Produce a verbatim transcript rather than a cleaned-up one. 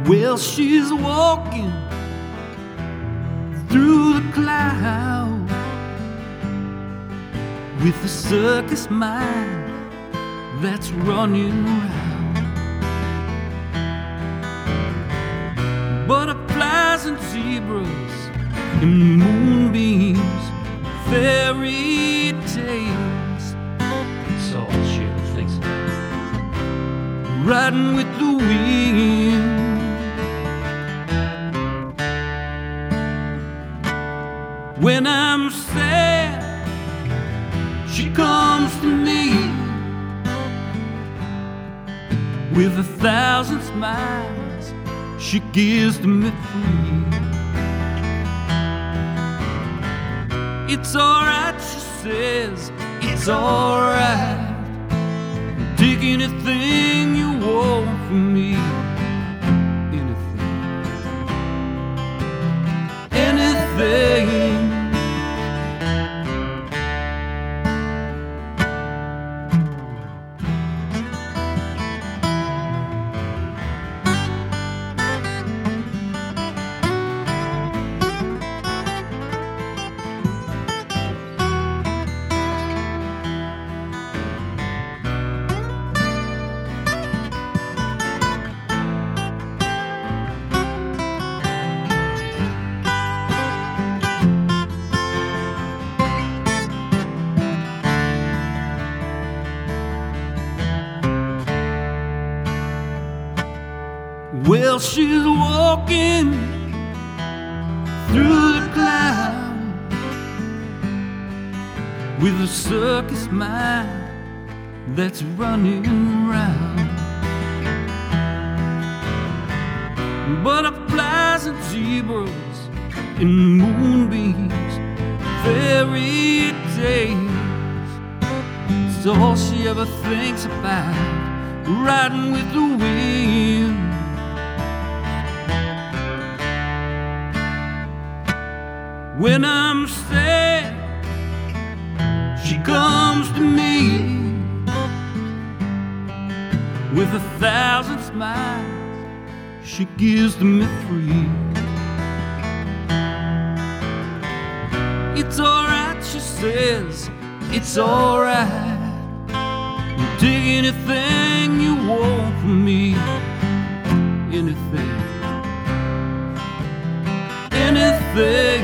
Well, she's walking through the clouds with a circus mind that's running round. Butterflies and zebras and moonbeams, fairy tales, That's all she ever thinks about. riding with the wind. When I'm sad, she comes to me with a thousand smiles she gives to me free. It's alright, she says, it's alright. Take anything you want from me. Anything. Anything. Well, she's walking through the clouds with a circus mind that's running round. Butterflies and zebras and moonbeams, fairy tales. It's all she ever thinks about, riding with the wind. When I'm sad, she comes to me with a thousand smiles she gives to me free. It's alright, she says, it's alright. You take anything you want from me. Anything. Anything.